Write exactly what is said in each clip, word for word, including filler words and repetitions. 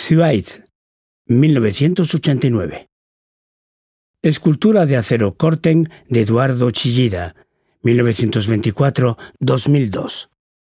Suaid, mil novecientos ochenta y nueve. Escultura de acero Corten de Eduardo Chillida, mil novecientos veinticuatro a dos mil dos.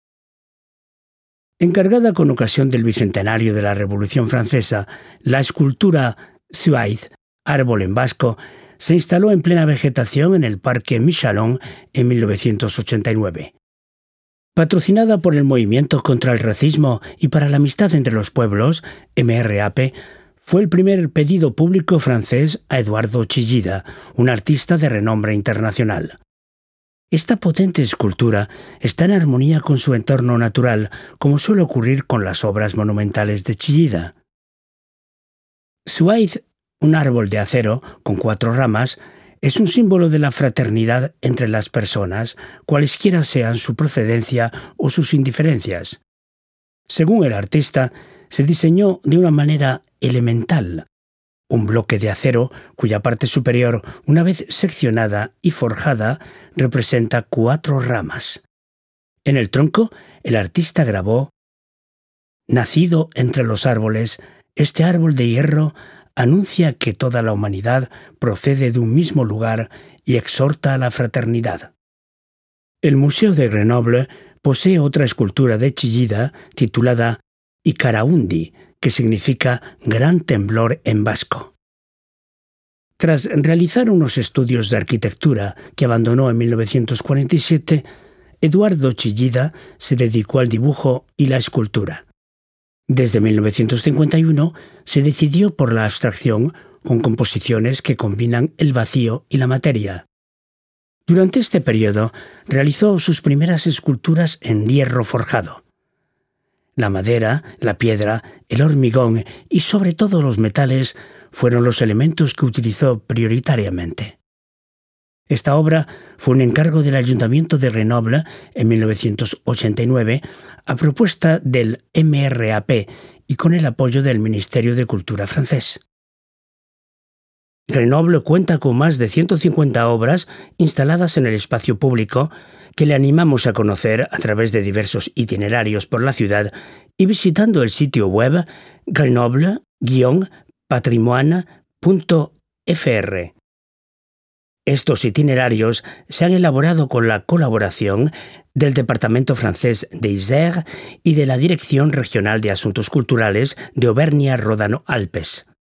Encargada con ocasión del bicentenario de la Revolución Francesa, la escultura Suaid, árbol en vasco, se instaló en plena vegetación en el Parque Michalon en mil novecientos ochenta y nueve. Patrocinada por el Movimiento contra el Racismo y para la Amistad entre los Pueblos, M R A P, fue el primer pedido público francés a Eduardo Chillida, un artista de renombre internacional. Esta potente escultura está en armonía con su entorno natural, como suele ocurrir con las obras monumentales de Chillida. Suaid, un árbol de acero con cuatro ramas, es un símbolo de la fraternidad entre las personas, cualesquiera sean su procedencia o sus indiferencias. Según el artista, se diseñó de una manera elemental, un bloque de acero cuya parte superior, una vez seccionada y forjada, representa cuatro ramas. En el tronco, el artista grabó: «Nacido entre los árboles, este árbol de hierro anuncia que toda la humanidad procede de un mismo lugar y exhorta a la fraternidad». El Museo de Grenoble posee otra escultura de Chillida titulada Ikaraundi, que significa gran temblor en vasco. Tras realizar unos estudios de arquitectura que abandonó en mil novecientos cuarenta y siete, Eduardo Chillida se dedicó al dibujo y la escultura. Desde mil novecientos cincuenta y uno se decidió por la abstracción, con composiciones que combinan el vacío y la materia. Durante este periodo realizó sus primeras esculturas en hierro forjado. La madera, la piedra, el hormigón y sobre todo los metales fueron los elementos que utilizó prioritariamente. Esta obra fue un encargo del Ayuntamiento de Grenoble en mil novecientos ochenta y nueve a propuesta del M R A P y con el apoyo del Ministerio de Cultura francés. Grenoble cuenta con más de ciento cincuenta obras instaladas en el espacio público que le animamos a conocer a través de diversos itinerarios por la ciudad y visitando el sitio web grenoble guion patrimoine punto f r. Estos itinerarios se han elaborado con la colaboración del Departamento francés de Isère y de la Dirección Regional de Asuntos Culturales de Auvernia-Ródano-Alpes.